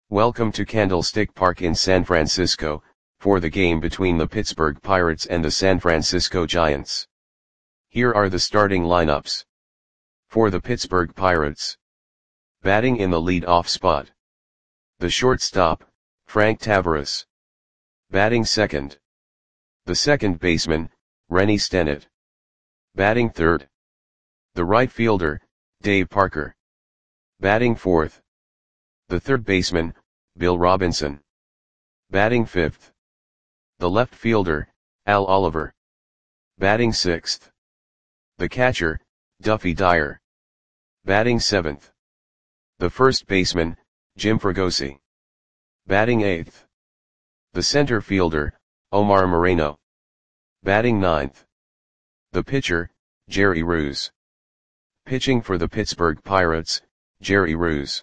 Welcome to Candlestick Park in San Francisco, for the game between the Pittsburgh Pirates and the San Francisco Giants. Here are the starting lineups. For the Pittsburgh Pirates. Batting in the lead-off spot. The shortstop, Frank Taveras. Batting second. The second baseman, Rennie Stennett. Batting third. The right fielder, Dave Parker. Batting fourth. The third baseman, Bill Robinson. Batting fifth. The left fielder, Al Oliver. Batting sixth. The catcher, Duffy Dyer. Batting seventh. The first baseman, Jim Fregosi. Batting eighth. The center fielder, Omar Moreno. Batting ninth. The pitcher, Jerry Ruse. Pitching for the Pittsburgh Pirates, Jerry Ruse.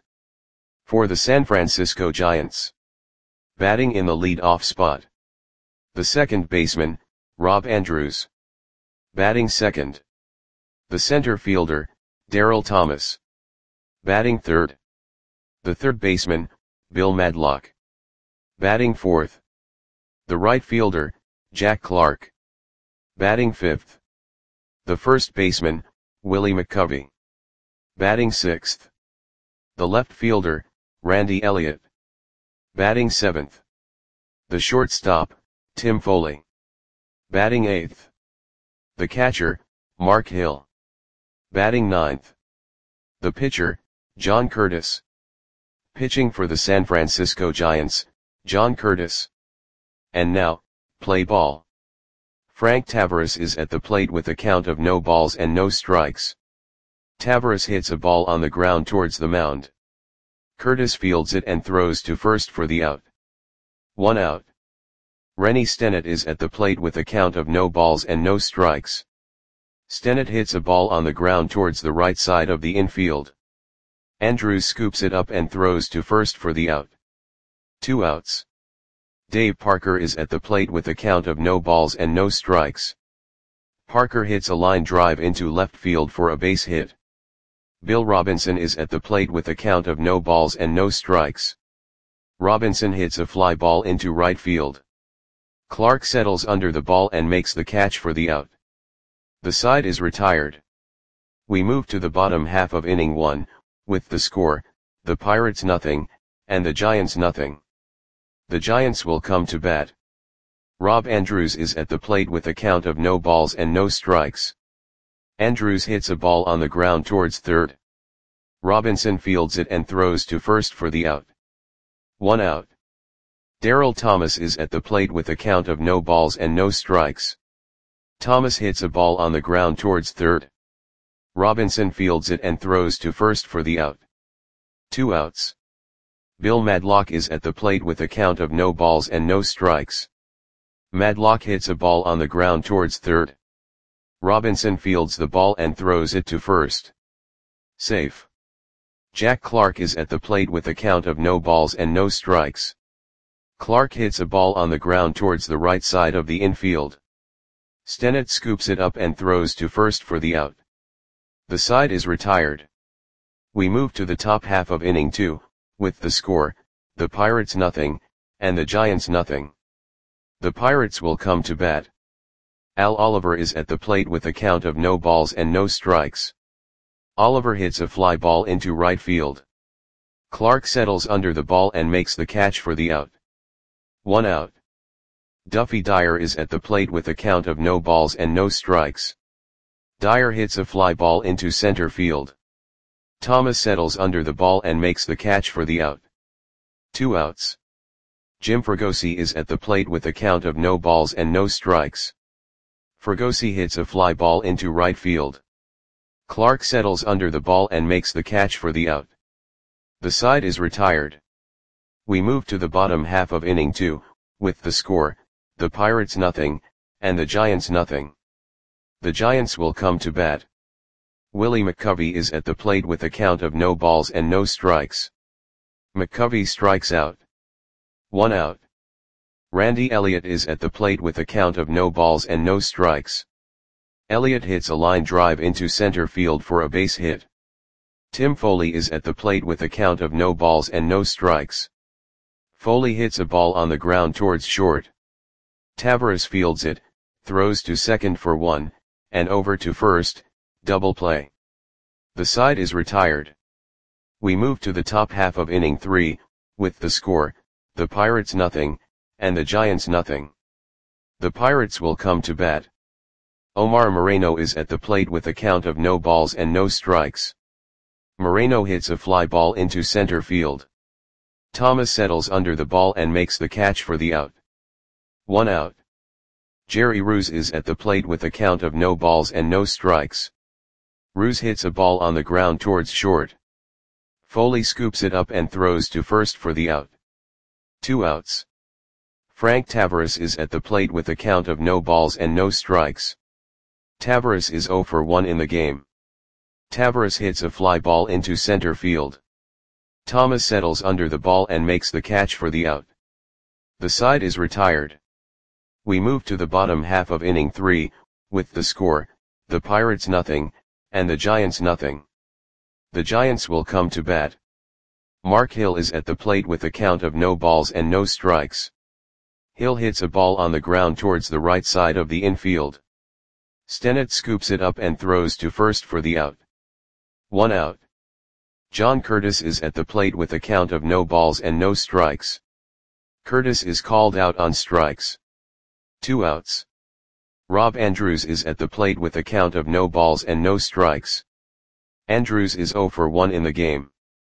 For the San Francisco Giants. Batting in the lead-off spot. The second baseman, Rob Andrews. Batting second. The center fielder, Darryl Thomas. Batting third. The third baseman, Bill Madlock. Batting fourth. The right fielder, Jack Clark. Batting fifth. The first baseman, Willie McCovey. Batting sixth. The left fielder, Randy Elliott. Batting seventh. The shortstop, Tim Foley. Batting eighth. The catcher, Mark Hill. Batting ninth. The pitcher, John Curtis. Pitching for the San Francisco Giants, John Curtis. And now, play ball. Frank Taveras is at the plate with a count of no balls and no strikes. Taveras hits a ball on the ground towards the mound. Curtis fields it and throws to first for the out. 1 out. Rennie Stennett is at the plate with a count of no balls and no strikes. Stennett hits a ball on the ground towards the right side of the infield. Andrews scoops it up and throws to first for the out. 2 outs. Dave Parker is at the plate with a count of no balls and no strikes. Parker hits a line drive into left field for a base hit. Bill Robinson is at the plate with a count of no balls and no strikes. Robinson hits a fly ball into right field. Clark settles under the ball and makes the catch for the out. The side is retired. We move to the bottom half of inning 1, with the score, the Pirates nothing, and the Giants nothing. The Giants will come to bat. Rob Andrews is at the plate with a count of no balls and no strikes. Andrews hits a ball on the ground towards third. Robinson fields it and throws to first for the out. 1 out. Darryl Thomas is at the plate with a count of no balls and no strikes. Thomas hits a ball on the ground towards third. Robinson fields it and throws to first for the out. 2 outs. Bill Madlock is at the plate with a count of no balls and no strikes. Madlock hits a ball on the ground towards third. Robinson fields the ball and throws it to first. Safe. Jack Clark is at the plate with a count of no balls and no strikes. Clark hits a ball on the ground towards the right side of the infield. Stennett scoops it up and throws to first for the out. The side is retired. We move to the top half of inning 2, with the score, the Pirates nothing, and the Giants nothing. The Pirates will come to bat. Al Oliver is at the plate with a count of no balls and no strikes. Oliver hits a fly ball into right field. Clark settles under the ball and makes the catch for the out. 1 out. Duffy Dyer is at the plate with a count of no balls and no strikes. Dyer hits a fly ball into center field. Thomas settles under the ball and makes the catch for the out. 2 outs. Jim Fregosi is at the plate with a count of no balls and no strikes. Fregosi hits a fly ball into right field. Clark settles under the ball and makes the catch for the out. The side is retired. We move to the bottom half of inning 2, with the score, the Pirates nothing, and the Giants nothing. The Giants will come to bat. Willie McCovey is at the plate with a count of no balls and no strikes. McCovey strikes out. 1 out. Randy Elliott is at the plate with a count of no balls and no strikes. Elliott hits a line drive into center field for a base hit. Tim Foley is at the plate with a count of no balls and no strikes. Foley hits a ball on the ground towards short. Tavares fields it, throws to second for 1, and over to first, double play. The side is retired. We move to the top half of inning 3, with the score, the Pirates nothing, and the Giants nothing. The Pirates will come to bat. Omar Moreno is at the plate with a count of no balls and no strikes. Moreno hits a fly ball into center field. Thomas settles under the ball and makes the catch for the out. 1 out. Jerry Ruse is at the plate with a count of no balls and no strikes. Ruse hits a ball on the ground towards short. Foley scoops it up and throws to first for the out. 2 outs. Frank Tavares is at the plate with a count of no balls and no strikes. Tavares is 0 for 1 in the game. Tavares hits a fly ball into center field. Thomas settles under the ball and makes the catch for the out. The side is retired. We move to the bottom half of inning 3, with the score, the Pirates nothing, and the Giants nothing. The Giants will come to bat. Mark Hill is at the plate with a count of no balls and no strikes. Hill hits a ball on the ground towards the right side of the infield. Stennett scoops it up and throws to first for the out. 1 out. John Curtis is at the plate with a count of no balls and no strikes. Curtis is called out on strikes. 2 outs. Rob Andrews is at the plate with a count of no balls and no strikes. Andrews is 0 for 1 in the game.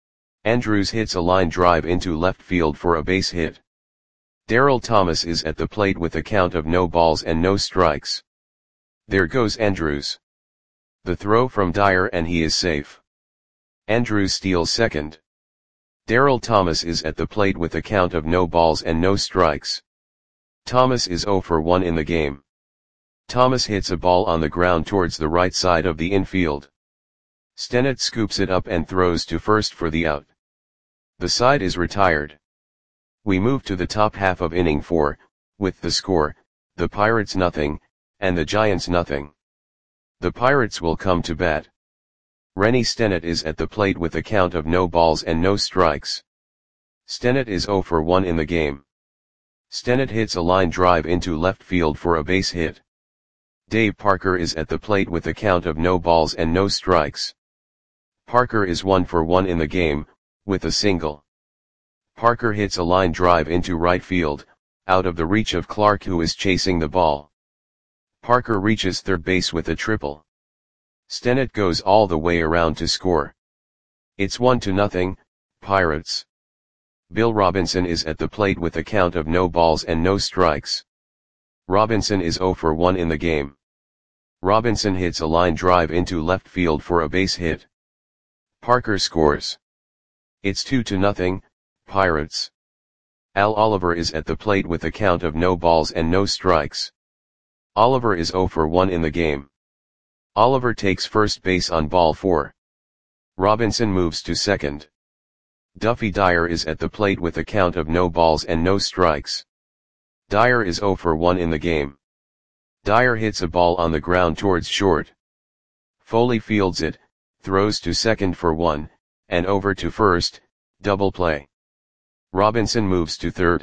Andrews hits a line drive into left field for a base hit. Darryl Thomas is at the plate with a count of no balls and no strikes. There goes Andrews. The throw from Dyer and he is safe. Andrews steals second. Darryl Thomas is at the plate with a count of no balls and no strikes. Thomas is 0 for 1 in the game. Thomas hits a ball on the ground towards the right side of the infield. Stennett scoops it up and throws to first for the out. The side is retired. We move to the top half of inning 4, with the score, the Pirates nothing, and the Giants nothing. The Pirates will come to bat. Rennie Stennett is at the plate with a count of no balls and no strikes. Stennett is 0 for 1 in the game. Stennett hits a line drive into left field for a base hit. Dave Parker is at the plate with a count of no balls and no strikes. Parker is 1 for 1 in the game, with a single. Parker hits a line drive into right field, out of the reach of Clark who is chasing the ball. Parker reaches third base with a triple. Stennett goes all the way around to score. It's 1-0, Pirates. Bill Robinson is at the plate with a count of no balls and no strikes. Robinson is 0 for 1 in the game. Robinson hits a line drive into left field for a base hit. Parker scores. It's 2-0, Pirates. Al Oliver is at the plate with a count of no balls and no strikes. Oliver is 0 for 1 in the game. Oliver takes first base on ball 4. Robinson moves to second. Duffy Dyer is at the plate with a count of no balls and no strikes. Dyer is 0 for 1 in the game. Dyer hits a ball on the ground towards short. Foley fields it, throws to second for 1, and over to first, double play. Robinson moves to third.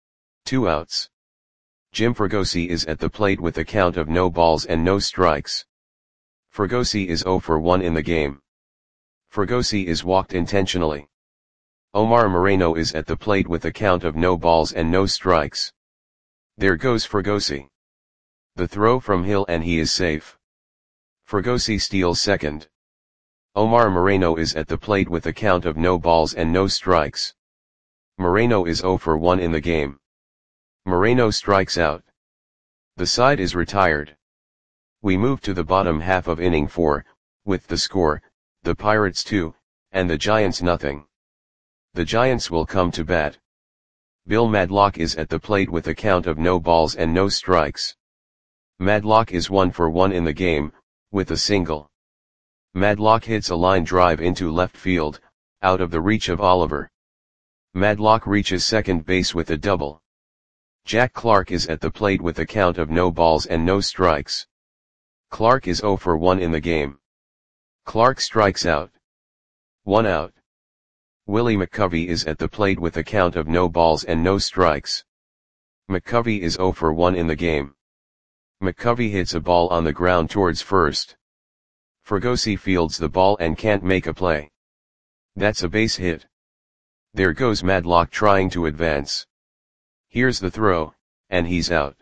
2 outs. Jim Fregosi is at the plate with a count of no balls and no strikes. Fregosi is 0 for 1 in the game. Fregosi is walked intentionally. Omar Moreno is at the plate with a count of no balls and no strikes. There goes Fregosi. The throw from Hill and he is safe. Fregosi steals second. Omar Moreno is at the plate with a count of no balls and no strikes. Moreno is 0 for 1 in the game. Moreno strikes out. The side is retired. We move to the bottom half of inning 4, with the score, the Pirates 2, and the Giants nothing. The Giants will come to bat. Bill Madlock is at the plate with a count of no balls and no strikes. Madlock is 1 for 1 in the game, with a single. Madlock hits a line drive into left field, out of the reach of Oliver. Madlock reaches second base with a double. Jack Clark is at the plate with a count of no balls and no strikes. Clark is 0 for 1 in the game. Clark strikes out. 1 out. Willie McCovey is at the plate with a count of no balls and no strikes. McCovey is 0 for 1 in the game. McCovey hits a ball on the ground towards first. Fregosi fields the ball and can't make a play. That's a base hit. There goes Madlock trying to advance. Here's the throw, and he's out.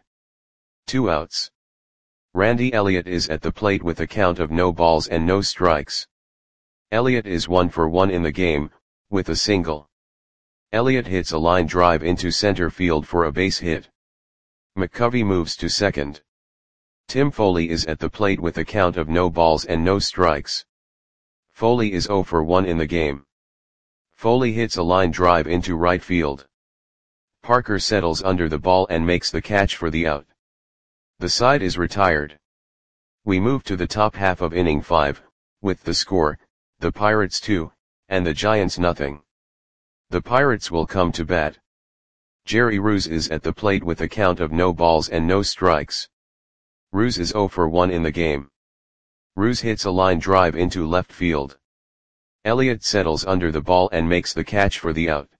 2 outs. Randy Elliott is at the plate with a count of no balls and no strikes. Elliott is 1 for 1 in the game, with a single. Elliott hits a line drive into center field for a base hit. McCovey moves to second. Tim Foley is at the plate with a count of no balls and no strikes. Foley is 0 for 1 in the game. Foley hits a line drive into right field. Parker settles under the ball and makes the catch for the out. The side is retired. We move to the top half of inning 5, with the score, the Pirates 2, and the Giants nothing. The Pirates will come to bat. Jerry Ruse is at the plate with a count of no balls and no strikes. Ruse is 0 for 1 in the game. Ruse hits a line drive into left field. Elliott settles under the ball and makes the catch for the out.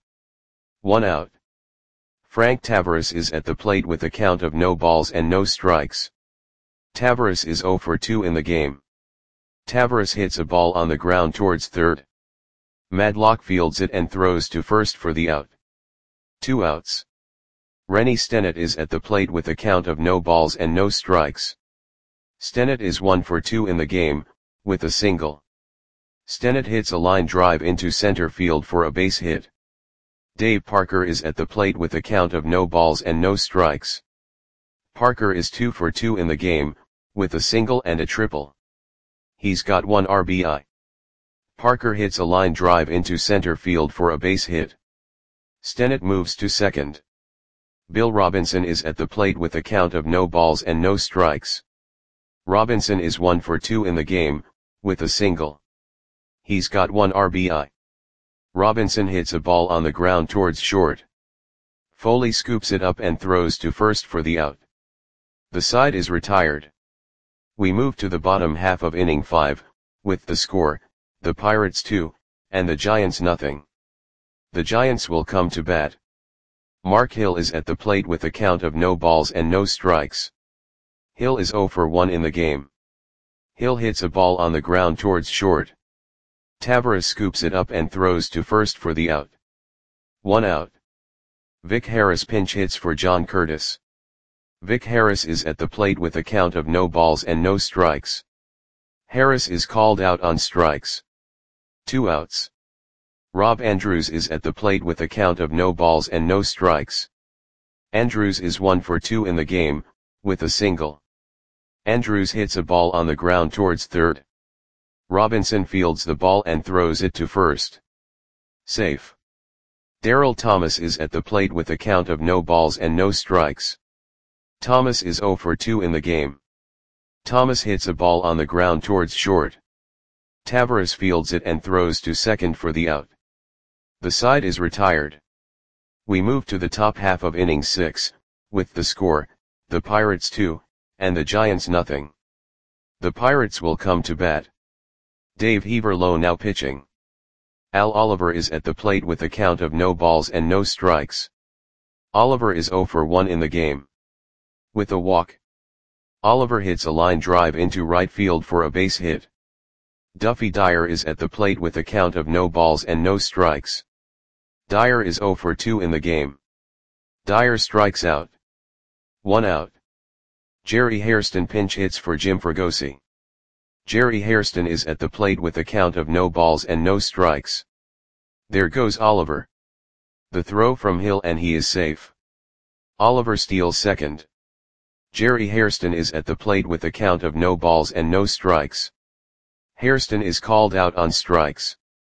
1 out. Frank Taveras is at the plate with a count of no balls and no strikes. Taveras is 0 for 2 in the game. Taveras hits a ball on the ground towards third. Madlock fields it and throws to first for the out. 2 outs. Rennie Stennett is at the plate with a count of no balls and no strikes. Stennett is 1 for 2 in the game, with a single. Stennett hits a line drive into center field for a base hit. Dave Parker is at the plate with a count of no balls and no strikes. Parker is 2 for 2 in the game, with a single and a triple. He's got 1 RBI. Parker hits a line drive into center field for a base hit. Stennett moves to second. Bill Robinson is at the plate with a count of no balls and no strikes. Robinson is 1 for 2 in the game, with a single. He's got 1 RBI. Robinson hits a ball on the ground towards short. Foley scoops it up and throws to first for the out. The side is retired. We move to the bottom half of inning 5, with the score, the Pirates 2, and the Giants nothing. The Giants will come to bat. Mark Hill is at the plate with a count of no balls and no strikes. Hill is 0 for 1 in the game. Hill hits a ball on the ground towards short. Taveras scoops it up and throws to first for the out. 1 out. Vic Harris pinch hits for John Curtis. Vic Harris is at the plate with a count of no balls and no strikes. Harris is called out on strikes. 2 outs. Rob Andrews is at the plate with a count of no balls and no strikes. Andrews is 1 for 2 in the game, with a single. Andrews hits a ball on the ground towards third. Robinson fields the ball and throws it to first. Safe. Darryl Thomas is at the plate with a count of no balls and no strikes. Thomas is 0 for 2 in the game. Thomas hits a ball on the ground towards short. Taveras fields it and throws to second for the out. The side is retired. We move to the top half of inning 6, with the score, the Pirates 2, and the Giants nothing. The Pirates will come to bat. Dave Heaverlow now pitching. Al Oliver is at the plate with a count of no balls and no strikes. Oliver is 0 for 1 in the game. With a walk. Oliver hits a line drive into right field for a base hit. Duffy Dyer is at the plate with a count of no balls and no strikes. Dyer is 0 for 2 in the game. Dyer strikes out. 1 out. Jerry Hairston pinch hits for Jim Fregosi. Jerry Hairston is at the plate with a count of no balls and no strikes. There goes Oliver. The throw from Hill and he is safe. Oliver steals second. Jerry Hairston is at the plate with a count of no balls and no strikes. Hairston is called out on strikes.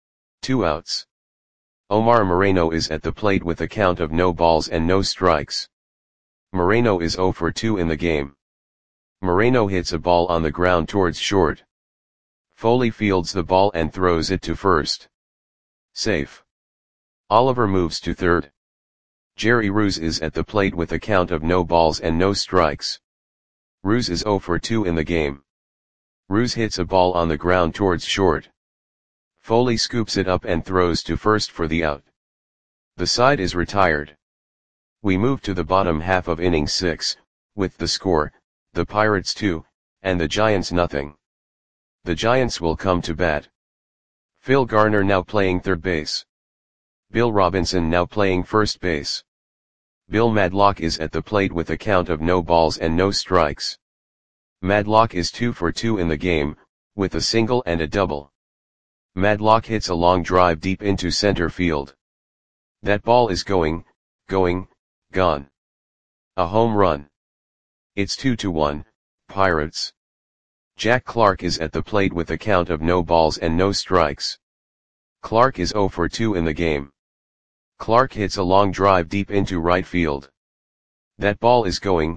2 outs. Omar Moreno is at the plate with a count of no balls and no strikes. Moreno is 0 for 2 in the game. Moreno hits a ball on the ground towards short. Foley fields the ball and throws it to first. Safe. Oliver moves to third. Jerry Ruse is at the plate with a count of no balls and no strikes. Ruse is 0 for 2 in the game. Ruse hits a ball on the ground towards short. Foley scoops it up and throws to first for the out. The side is retired. We move to the bottom half of inning 6, with the score, the Pirates 2, and the Giants nothing. The Giants will come to bat. Phil Garner now playing third base. Bill Robinson now playing first base. Bill Madlock is at the plate with a count of no balls and no strikes. Madlock is 2 for 2 in the game, with a single and a double. Madlock hits a long drive deep into center field. That ball is going, gone. A home run. It's 2-1, Pirates. Jack Clark is at the plate with a count of no balls and no strikes. Clark is 0 for 2 in the game. Clark hits a long drive deep into right field. That ball is going,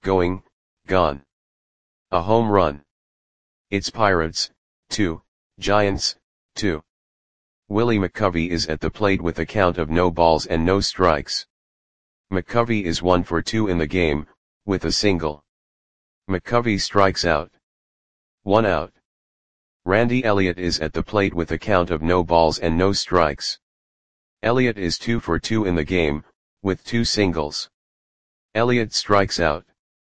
gone. A home run. It's Pirates, 2, Giants, 2. Willie McCovey is at the plate with a count of no balls and no strikes. McCovey is 1 for 2 in the game, with a single. McCovey strikes out. 1 out. Randy Elliott is at the plate with a count of no balls and no strikes. Elliott is 2 for 2 in the game, with 2 singles. Elliott strikes out.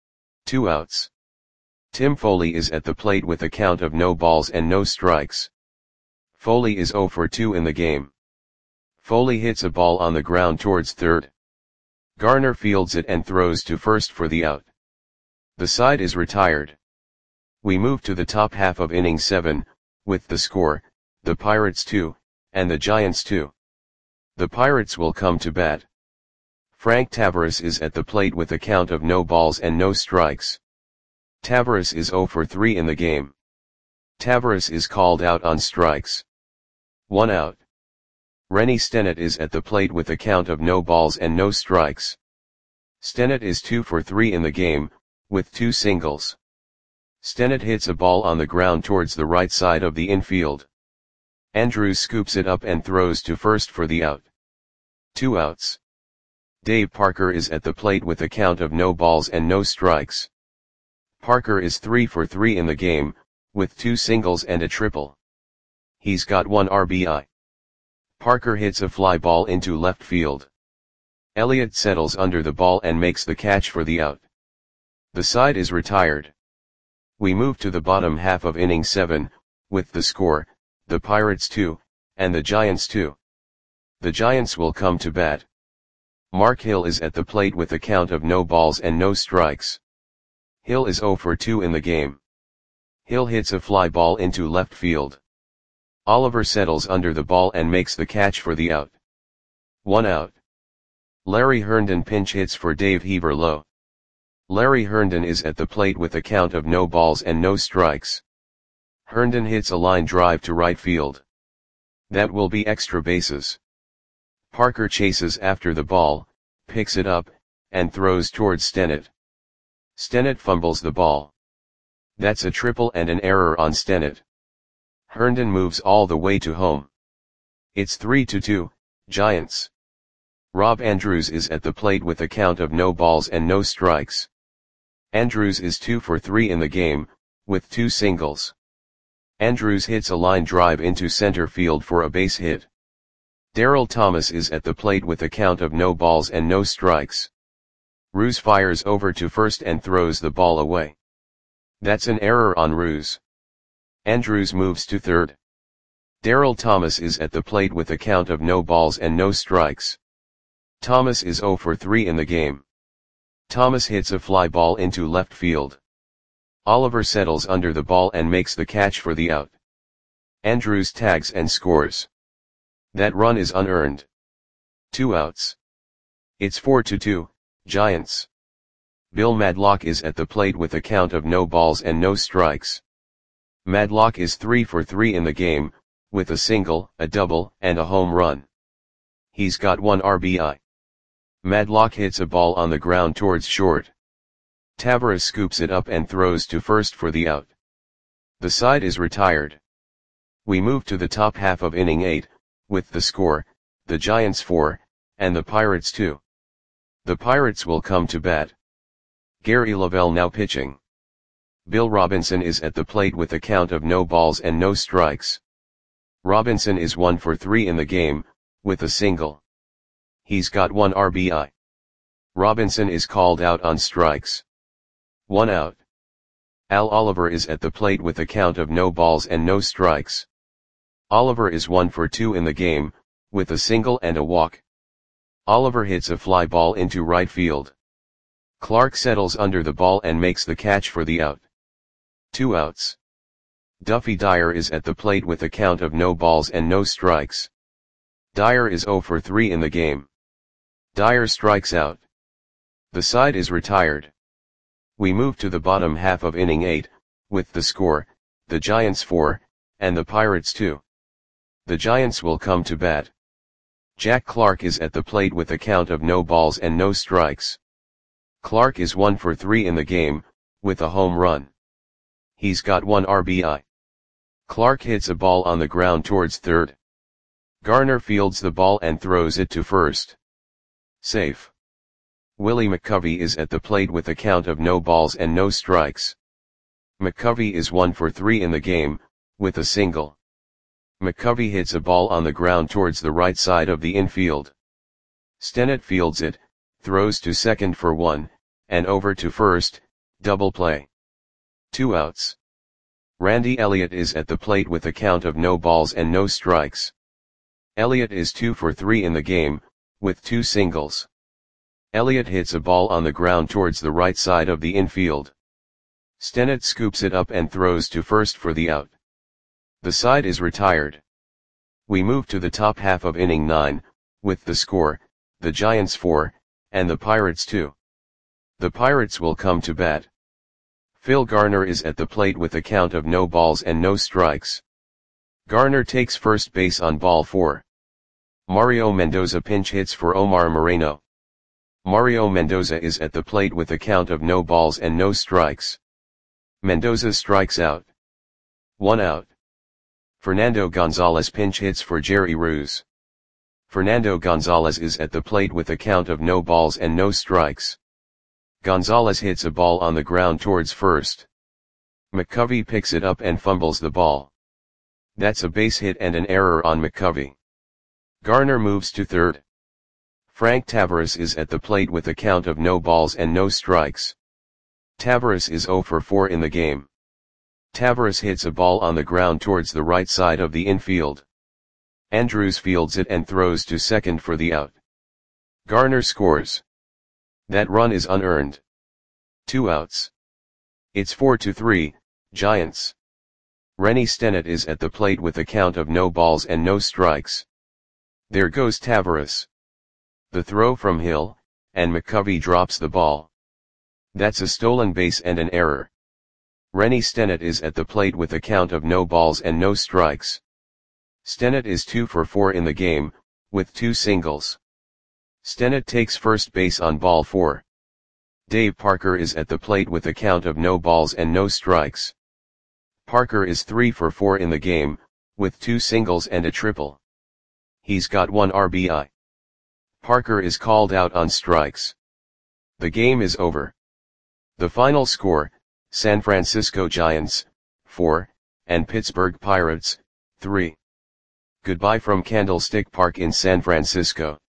2 outs. Tim Foley is at the plate with a count of no balls and no strikes. Foley is 0 for 2 in the game. Foley hits a ball on the ground towards third. Garner fields it and throws to first for the out. The side is retired. We move to the top half of inning 7, with the score, the Pirates 2, and the Giants 2. The Pirates will come to bat. Frank Taveras is at the plate with a count of no balls and no strikes. Taveras is 0 for 3 in the game. Taveras is called out on strikes. 1 out. Rennie Stennett is at the plate with a count of no balls and no strikes. Stennett is 2 for 3 in the game, with 2 singles. Stennett hits a ball on the ground towards the right side of the infield. Andrews scoops it up and throws to first for the out. 2 outs. Dave Parker is at the plate with a count of no balls and no strikes. Parker is 3 for 3 in the game, with 2 singles and a triple. He's got 1 RBI. Parker hits a fly ball into left field. Elliott settles under the ball and makes the catch for the out. The side is retired. We move to the bottom half of inning 7, with the score, the Pirates 2, and the Giants 2. The Giants will come to bat. Mark Hill is at the plate with a count of no balls and no strikes. Hill is 0 for 2 in the game. Hill hits a fly ball into left field. Oliver settles under the ball and makes the catch for the out. 1 out. Larry Herndon pinch hits for Dave Heaver low. Larry Herndon is at the plate with a count of no balls and no strikes. Herndon hits a line drive to right field. That will be extra bases. Parker chases after the ball, picks it up, and throws towards Stennett. Stennett fumbles the ball. That's a triple and an error on Stennett. Herndon moves all the way to home. It's 3-2, Giants. Rob Andrews is at the plate with a count of no balls and no strikes. Andrews is 2 for 3 in the game, with 2 singles. Andrews hits a line drive into center field for a base hit. Darrell Thomas is at the plate with a count of no balls and no strikes. Ruse fires over to first and throws the ball away. That's an error on Ruse. Andrews moves to third. Darrell Thomas is at the plate with a count of no balls and no strikes. Thomas is 0 for 3 in the game. Thomas hits a fly ball into left field. Oliver settles under the ball and makes the catch for the out. Andrews tags and scores. That run is unearned. 2 outs. It's 4-2, Giants. Bill Madlock is at the plate with a count of no balls and no strikes. Madlock is 3 for 3 in the game, with a single, a double, and a home run. He's got 1 RBI. Madlock hits a ball on the ground towards short. Taveras scoops it up and throws to first for the out. The side is retired. We move to the top half of inning 8, with the score, the Giants 4, and the Pirates 2. The Pirates will come to bat. Gary Lavelle now pitching. Bill Robinson is at the plate with a count of no balls and no strikes. Robinson is 1 for 3 in the game, with a single. He's got 1 RBI. Robinson is called out on strikes. 1 out. Al Oliver is at the plate with a count of no balls and no strikes. Oliver is 1 for 2 in the game, with a single and a walk. Oliver hits a fly ball into right field. Clark settles under the ball and makes the catch for the out. 2 outs. Duffy Dyer is at the plate with a count of no balls and no strikes. Dyer is 0 for 3 in the game. Dyer strikes out. The side is retired. We move to the bottom half of inning 8, with the score, the Giants 4, and the Pirates 2. The Giants will come to bat. Jack Clark is at the plate with a count of no balls and no strikes. Clark is 1 for 3 in the game, with a home run. He's got 1 RBI. Clark hits a ball on the ground towards third. Garner fields the ball and throws it to first. Safe. Willie McCovey is at the plate with a count of no balls and no strikes. McCovey is 1 for 3 in the game, with a single. McCovey hits a ball on the ground towards the right side of the infield. Stennett fields it, throws to second for 1, and over to first, double play. 2 outs. Randy Elliott is at the plate with a count of no balls and no strikes. Elliott is 2 for 3 in the game, with 2 singles. Elliott hits a ball on the ground towards the right side of the infield. Stennett scoops it up and throws to first for the out. The side is retired. We move to the top half of inning 9, with the score, the Giants 4, and the Pirates 2. The Pirates will come to bat. Phil Garner is at the plate with a count of no balls and no strikes. Garner takes first base on ball 4. Mario Mendoza pinch hits for Omar Moreno. Mario Mendoza is at the plate with a count of no balls and no strikes. Mendoza strikes out. 1 out. Fernando Gonzalez pinch hits for Jerry Ruse. Fernando Gonzalez is at the plate with a count of no balls and no strikes. Gonzalez hits a ball on the ground towards first. McCovey picks it up and fumbles the ball. That's a base hit and an error on McCovey. Garner moves to third. Frank Tavares is at the plate with a count of no balls and no strikes. Tavares is 0 for 4 in the game. Tavares hits a ball on the ground towards the right side of the infield. Andrews fields it and throws to second for the out. Garner scores. That run is unearned. 2 outs. It's 4-3, Giants. Rennie Stennett is at the plate with a count of no balls and no strikes. There goes Tavares. The throw from Hill, and McCovey drops the ball. That's a stolen base and an error. Rennie Stennett is at the plate with a count of no balls and no strikes. Stennett is 2 for 4 in the game, with 2 singles. Stennett takes first base on ball 4. Dave Parker is at the plate with a count of no balls and no strikes. Parker is 3 for 4 in the game, with 2 singles and a triple. He's got 1 RBI. Parker is called out on strikes. The game is over. The final score, San Francisco Giants, 4, and Pittsburgh Pirates, 3. Goodbye from Candlestick Park in San Francisco.